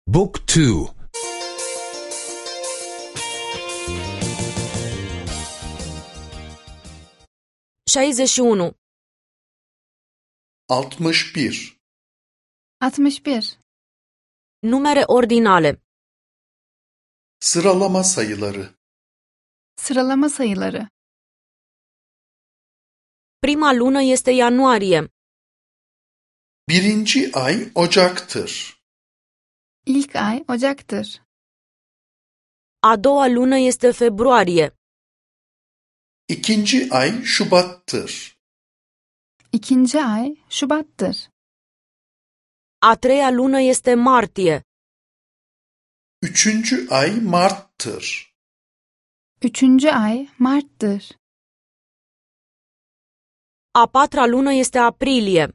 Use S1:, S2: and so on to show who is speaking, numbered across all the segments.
S1: Book 2.
S2: 61.
S3: 61.
S4: 61.
S2: Numere ordinale.
S3: Sıralama sayıları.
S4: Sıralama sayıları.
S2: Prima lună este ianuarie.
S3: Birinci ay Ocak'tır.
S4: İlk ay Ocak'tır.
S2: A doua lună este februarie.
S3: İkinci ay Şubat'tır.
S4: İkinci ay Şubat'tır.
S2: A treia lună este martie.
S3: Üçüncü ay Mart'tır.
S4: Üçüncü ay Mart'tır.
S2: A patra lună este aprilie.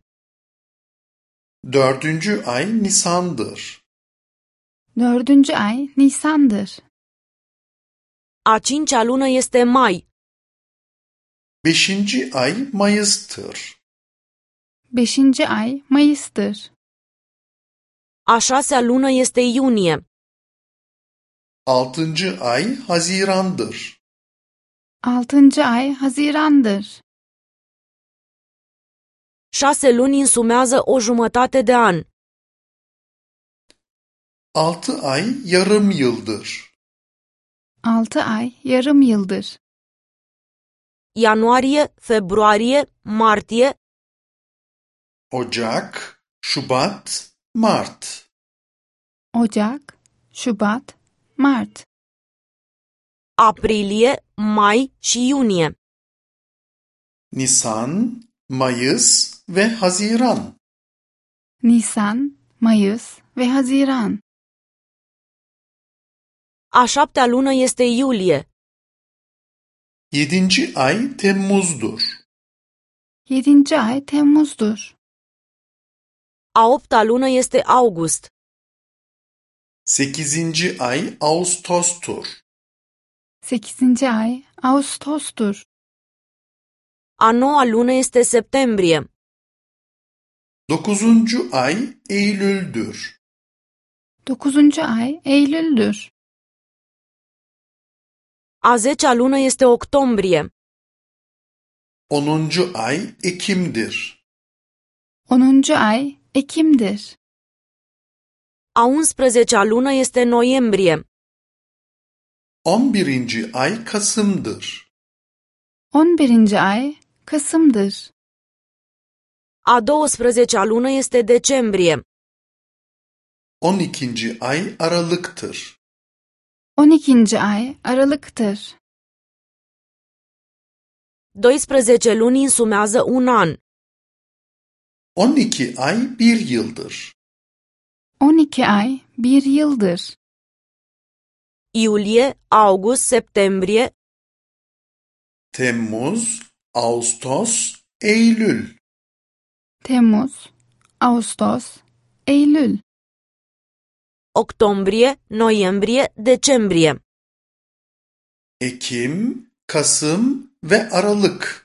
S3: Dördüncü ay Nisan'dır.
S4: Dördüncü ay Nisan'dır.
S2: A cincea lună este mai.
S3: Beşinci ay Mayıs'tır.
S4: Beşinci ay Mayıs'tır.
S2: A șasea lună este iunie.
S3: Altıncı ay Haziran'dır.
S4: Altıncı ay Haziran'dır.
S2: 6 luni însumează o jumătate de an.
S3: 6 ay yarım yıldır.
S4: 6 ay yarım yıldır.
S2: Ianuarie, februarie, martie,
S3: Ocak, Şubat, Mart.
S4: Ocak, Şubat, Mart.
S2: aprilie, mai și iunie.
S3: Nisan, Mayıs ve Haziran.
S4: Nisan, Mayıs ve Haziran.
S2: A șaptea lună este iulie.
S3: Yedinci ay Temmuz'dur.
S4: Yedinci ay Temmuz'dur.
S2: A opta lună este august.
S3: Sekizinci ay Ağustos'tur.
S4: Sekizinci ay Ağustos'tur.
S2: A noua lună este septembrie.
S3: Dokuzuncu ay Eylül'dür.
S4: Dokuzuncu ay Eylül'dür.
S2: A zecea lună este octombrie.
S3: Onuncu ay Ekim'dir.
S4: Onuncu ay Ekim'dir.
S2: A 11-a lună este noiembrie.
S3: 11. ay Kasım'dır.
S4: 11. ay Kasım'dır.
S2: A 12-a lună este decembrie.
S3: 12. ay Aralık'tır.
S4: 12. ay Aralık'tır.
S2: 12 luni însumează un an.
S3: 12 ay bir yıldır.
S4: 12 ay bir yıldır.
S2: Iulie, august, septembrie,
S3: Temmuz, Ağustos, Eylül.
S4: Temmuz, Ağustos, Eylül.
S2: octombrie, noiembrie, decembrie.
S3: Ekim, Kasım ve Aralık.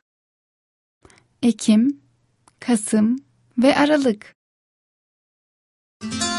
S4: Ekim, Kasım ve Aralık.